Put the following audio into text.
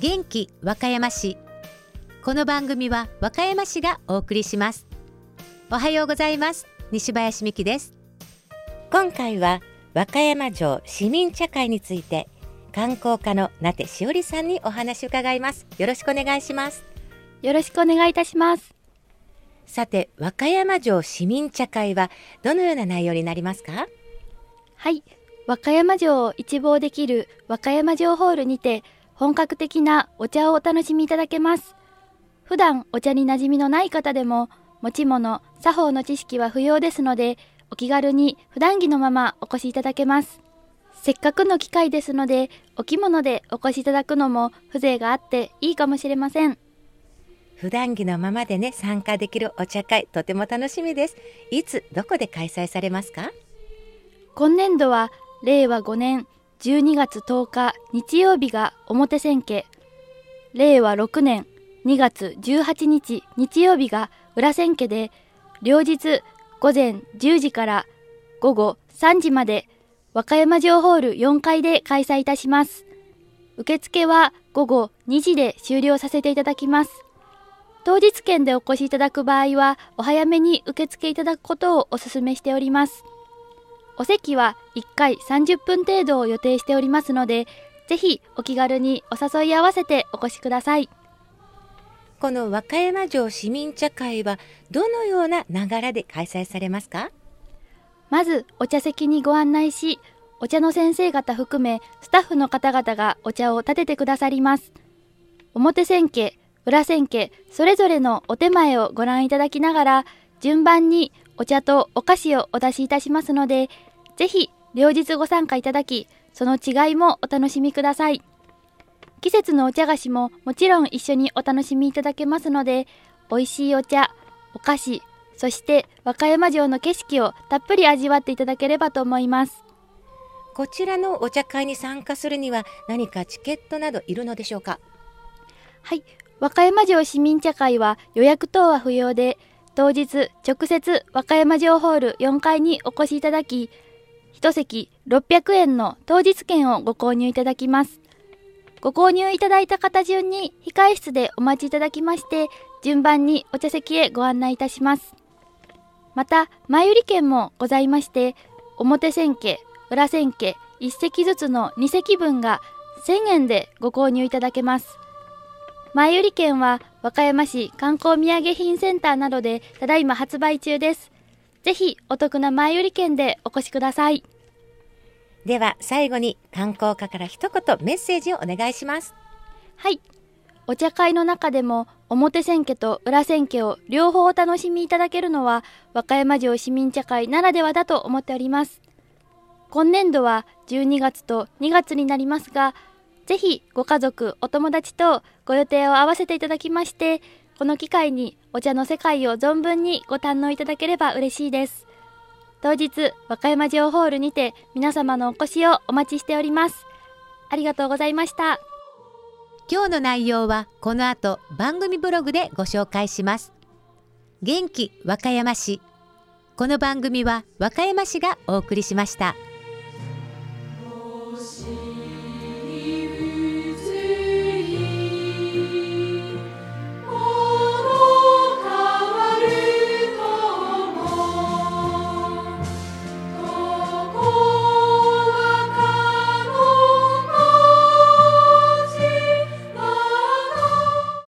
元気和歌山市。この番組は和歌山市がお送りします。おはようございます。西林美希です。今回は和歌山城市民茶会について観光課の名手しおりさんにお話を伺います。よろしくお願いします。 よろしくお願いいたします。 さて、和歌山城市民茶会はどのような内容になりますか？ はい、和歌山城を一望できる和歌山城ホールにて本格的なお茶をお楽しみいただけます。普段お茶に馴染みのない方でも持ち物、作法の知識は不要ですので、お気軽に普段着のままお越しいただけます。せっかくの機会ですので、お着物でお越しいただくのも風情があっていいかもしれません。 普段着のままでね、参加できるお茶会、とても楽しみです。いつどこで開催されますか？ 今年度は令和5年12月10日日曜日が表千家、令和6年2月18日日曜日が裏千家で、両日午前10時から午後3時まで和歌山城ホール4階で開催いたします。受付は午後2時で終了させていただきます。当日券でお越しいただく場合はお早めに受付いただくことをお勧めしております。お席は1回30分程度を予定しておりますので、ぜひお気軽にお誘い合わせてお越しください。 この和歌山城市民茶会はどのような流れで開催されますか？ まずお茶席にご案内し、お茶の先生方含めスタッフの方々がお茶を立ててくださります。表千家、裏千家、それぞれのお手前をご覧いただきながら、順番にお茶とお菓子をお出しいたしますので、ぜひ両日ご参加いただき、その違いもお楽しみください。季節のお茶菓子ももちろん一緒にお楽しみいただけますので、美味しいお茶、お菓子、そして和歌山城の景色をたっぷり味わっていただければと思います。 こちらのお茶会に参加するには何かチケットなどいるのでしょうか？ はい、和歌山城市民茶会は予約等は不要で、当日直接和歌山城ホール4階にお越しいただき、一席600円の当日券をご購入いただきます。ご購入いただいた方順に控室でお待ちいただきまして、順番にお茶席へご案内いたします。また前売り券もございまして、表千家、裏千家1席ずつの2席分が1000円でご購入いただけます。前売り券は和歌山市観光土産品センターなどでただいま発売中です。ぜひお得な前売り券でお越しください。 では最後に観光課から一言メッセージをお願いします。 はい、お茶会の中でも表千家と裏千家を両方お楽しみいただけるのは和歌山城市民茶会ならではだと思っております。今年度は12月と2月になりますが、ぜひご家族、お友達とご予定を合わせていただきまして、この機会にお茶の世界を存分にご堪能いただければ嬉しいです。当日和歌山城ホールにて皆様のお越しをお待ちしております。ありがとうございました。 今日の内容はこの後番組ブログでご紹介します。元気和歌山市。この番組は和歌山市がお送りしました。